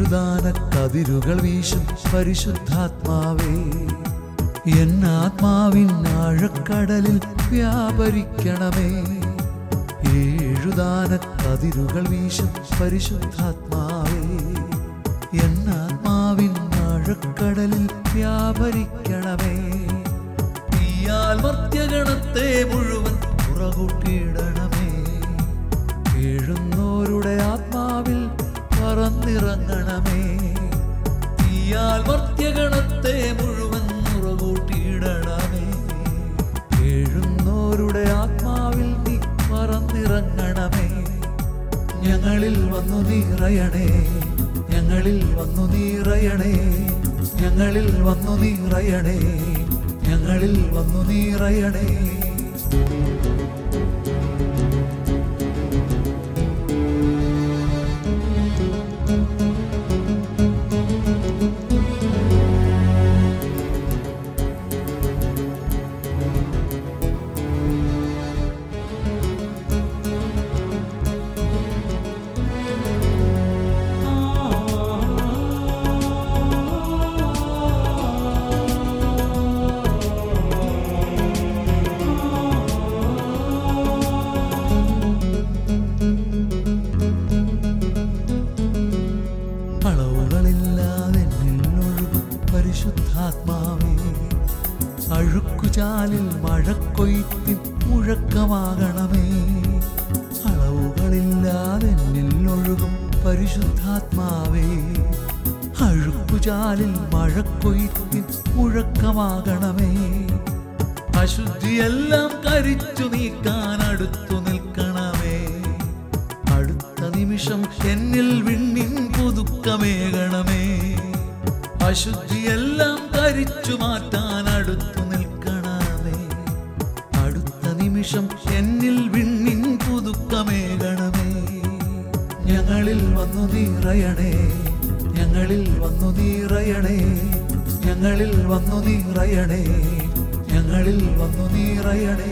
ഏഴുദാന കതിരുകൾ വീശും പരിശുദ്ധാത്മാവേ, എന്നാത്മാവിൻ ആഴക്കടലിൽ വ്യാപരിക്കണമേ. ഏഴുദാന കതിരുകൾ വീശും പരിശുദ്ധാത്മാവേ, എന്നാത്മാവിൻ ആഴക്കടലിൽ വ്യാപരിക്കണമേ. തീയാൽ മർത്യഗണത്തെ മുഴുവൻ പുറകൂട്ടിയിടണമേ. കേഴുന്നോരുടെ ആത്മാവിൽ പറന്നിറങ്ങണമേ. തീയാൽ മർത്യഗണത്തെ മുഴുവൻ പുറകൂട്ടിയിടണമേ. കേഴുന്നോരുടെ ആത്മാവിൽ നീ പറന്നിറങ്ങണമേ. ഞങ്ങളിൽ വന്നു നിറയണേ, ഞങ്ങളിൽ വന്നു നിറയണേ, ഞങ്ങളിൽ വന്നു നിറയണേ, ഞങ്ങളിൽ വന്നു നിറയണേ. പരിശുദ്ധാത്മാവേ, അഴുക്കുചാലിൽ മഴക്കൊയ്ത്തിൻ മുഴക്കമാകണമേ. അളവുകളില്ലാതെ എന്നിൽ ഒഴുകും പരിശുദ്ധാത്മാവേ, അഴുക്കുചാലിൽ മഴക്കൊയ്ത്തിൻ മുഴക്കമാകണമേ. അശുദ്ധിയെല്ലാം കരിച്ചു നീക്കാൻ അടുത്തു നിൽക്കണമേ. അടുത്ത നിമിഷം എന്നിൽ വിണ്ണിൻ പുതുക്കമേകണമേ. അശുദ്ധിയെല്ലാം കരിച്ചു മാറ്റാൻ അടുത്തു നിൽക്കണമേ. അടുത്ത നിമിഷം എന്നിൽ വിണ്ണിൻ പുതുക്കമേകണമേ. ഞങ്ങളിൽ വന്നു നിറയണേ, ഞങ്ങളിൽ വന്നു നിറയണേ, ഞങ്ങളിൽ വന്നു നിറയണേ, ഞങ്ങളിൽ വന്നു നിറയണേ.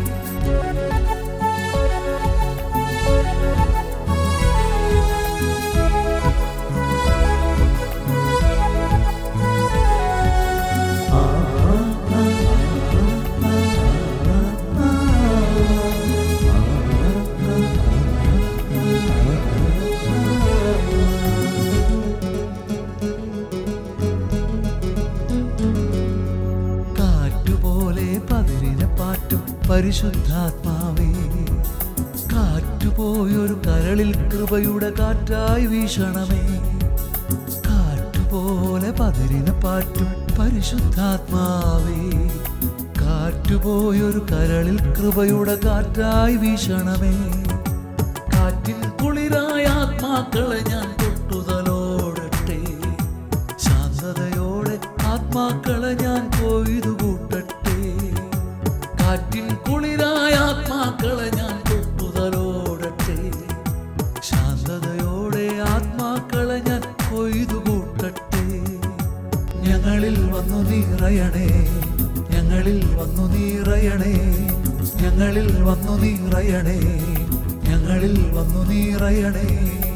പരിശുദ്ധാത്മാവേ, കാറ്റുപോയൊരു കരളിൽ കൃപയുടെ കാറ്റായി വീശണമേ. കാറ്റുപോലെ പതിരിനെ പാറ്റും പരിശുദ്ധാത്മാവേ, കാറ്റുപോയൊരു കരളിൽ കൃപയുടെ കാറ്റായി വീശണമേ. കാറ്റിൻ കുളിരായ ആത്മാക്കളെ ഞാൻ തൊട്ടുതലോടട്ടെ. ശാന്തതയോടെ ആത്മാക്കളെ ഞാൻ കൊയ്തു കൂട്ടട്ടെ. കാറ്റിൻ കുളിരായ ആത്മാക്കളെ ഞാൻ തൊട്ടുതലോടട്ടെ. ശാന്തതയോടെ ആത്മാക്കളെ ഞാൻ കൊയ്തു കൂട്ടട്ടെ. ഞങ്ങളിൽ വന്നു നിറയണേ, ഞങ്ങളിൽ വന്നു നിറയണേ, ഞങ്ങളിൽ വന്നു നിറയണേ, ഞങ്ങളിൽ വന്നു നിറയണേ.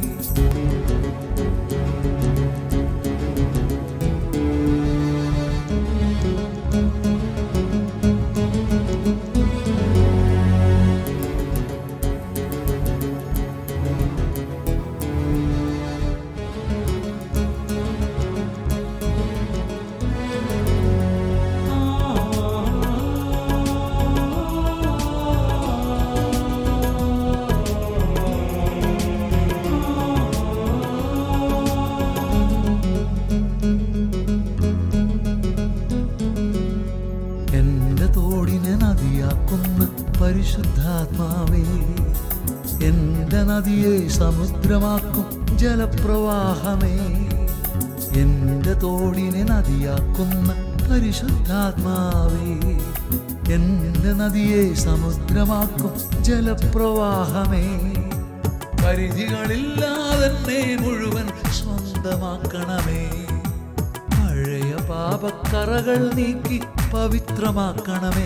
പരിശുദ്ധാത്മാവേ, എന്റെ നദിയെ സമുദ്രമാക്കും ജലപ്രവാഹമേ. എന്റെ തോടിനെ നദിയാക്കുന്ന പരിശുദ്ധാത്മാവേ, എന്റെ നദിയെ സമുദ്രമാക്കും ജലപ്രവാഹമേ. പരിധികളില്ലാതെ മുഴുവൻ സ്വന്തമാക്കണമേ. പഴയ പാപക്കറകൾ നീക്കി പവിത്രമാക്കണമേ.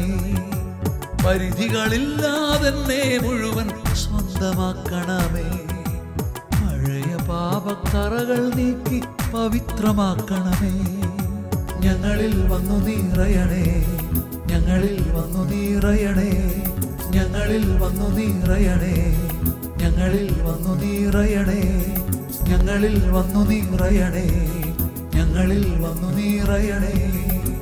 പരിധികളില്ലാതെ മുഴുവൻ സ്വന്തമാക്കണമേ. പഴയ പാപ പാപക്കറകൾ നീക്കി പവിത്രമാക്കണമേ. ഞങ്ങളിൽ വന്നു നിറയണേ, ഞങ്ങളിൽ വന്നു നിറയണേ, ഞങ്ങളിൽ വന്നു നിറയണേ, ഞങ്ങളിൽ വന്നു നിറയണേ, ഞങ്ങളിൽ വന്നു നിറയണേ, ഞങ്ങളിൽ വന്നു നിറയണേ.